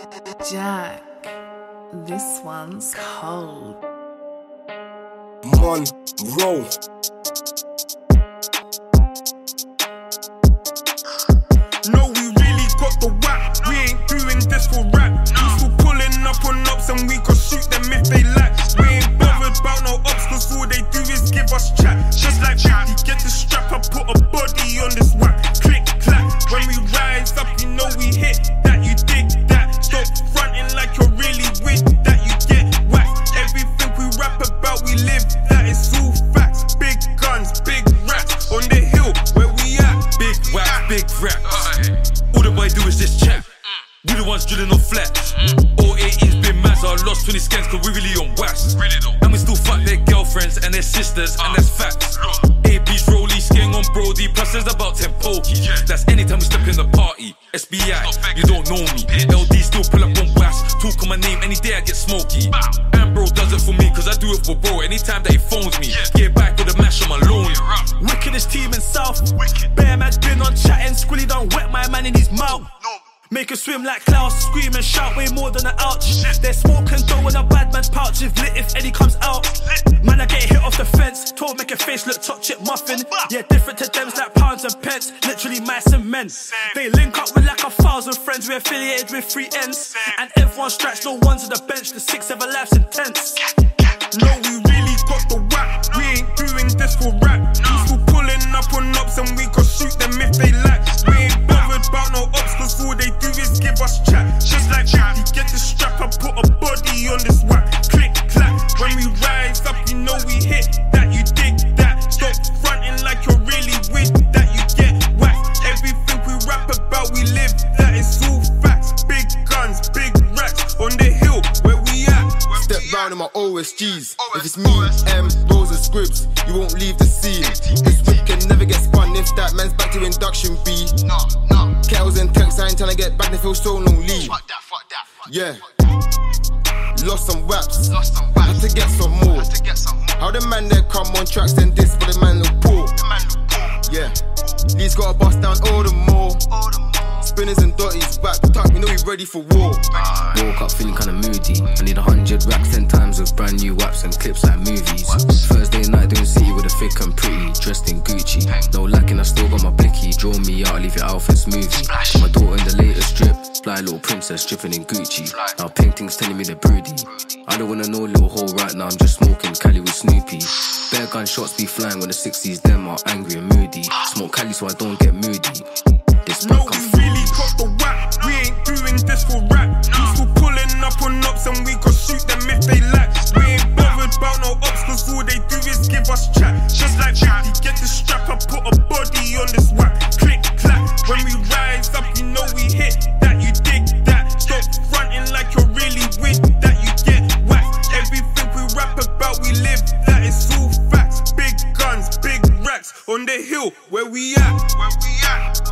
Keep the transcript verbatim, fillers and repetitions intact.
Jack, this one's cold. Monroe. No, we really got the whack. We ain't doing this for rap. We still pulling up on ups and we can shoot them if they like. We ain't bothered about no ups cause all they do is give us chat. Just like fifty, get the strap, I put a body on this whack. Click, clack, when we rise up you know we hit that. You dig that, stop fronting like you're really with that. You get whacked, everything we rap about we live. That is all facts, big guns, big rats. On the hill where we at. Big wax, big raps. All the boy do is just chat. We the ones drilling on flats. All eighteens been mad, so I lost twenty scans cause we really on wax. And we still fuck their girlfriends and their sisters, and that's facts. A P's rollies, gang on Brody, plus there's about ten pokies. That's anytime we step in the party. S B I, you don't know me. L D still pull up on wax. Talk on my name, any day I get smoky. And bro does it for me cause I do it for bro. Anytime that he phones me, get back with a mash on my loan. Wickedest team in South. Bear man's been on chatting, Squilly done wet my man in his mouth. Make her swim like Klaus, scream and shout way more than an ouch. They're smoking dough in a bad man's pouch. If lit, if Eddie comes out, man I get hit off the fence. Told make a face look top chip muffin. Yeah, different to them's like pounds and pence. Literally mice and men. They link up with like a thousand friends. We're affiliated with three ends. And everyone strikes, no one's on the bench. The six ever life's intense. No, we really got the whack. We ain't doing this for rap. We still pulling up on ups and we can shoot them if they like. We ain't bothered about no ups cause all they do is give us chat. Just like fifty, get the strap, I put a body on this whack. Click, clack, when we rise up you know we hit that. You dig that, stop fronting like you're really with that. You get whacked, everything we rap about we live. That is all facts, big guns, big racks. On the hill where we at. Step round in my O S Gs. If it's me, M, Rose and Scripps, you won't leave the scene. This whip can never get spun if that man's back to induction B. Kettles and texts, I ain't tryna get back, they feel so lonely. Fuck that, fuck that, fuck yeah. Lost some raps, Lost some raps. Had to get some more. Had to get some more. How the man there come on tracks, then this, but the man look poor. The man look poor. Yeah. Lee's gotta bust down all the more. All the more. Spinners and dotties back tuck, you know we ready for war. Woke up feeling kinda moody. I need a hundred racks ten times with brand new waps and clips like movies. Thursday night doing city with a thick and pretty, dressed in Gucci. No lacking, I still got my blicky. Draw me out, leave your outfit smoothie. My daughter in the latest drip, fly little princess dripping in Gucci. Now paintings telling me they're broody. I don't wanna know little hole right now, I'm just smoking Cali with Snoopy. Bare gunshots be flying when the sixties them are angry and moody. Smoke Cali so I don't get moody. This no, we really got the whack. We ain't doing this for rap. We still pulling up on ups and we can shoot them if they like. We ain't bothered about no ups cause all they do is give us chat. Just like fifty, get the strap, I put a body on this whack. Click, clack, when we rise up you know we hit that. You dig that, stop fronting like you're really with that. You get whacked, everything we rap about we live. That is all facts, big guns, big racks. On the hill where we at, where we at.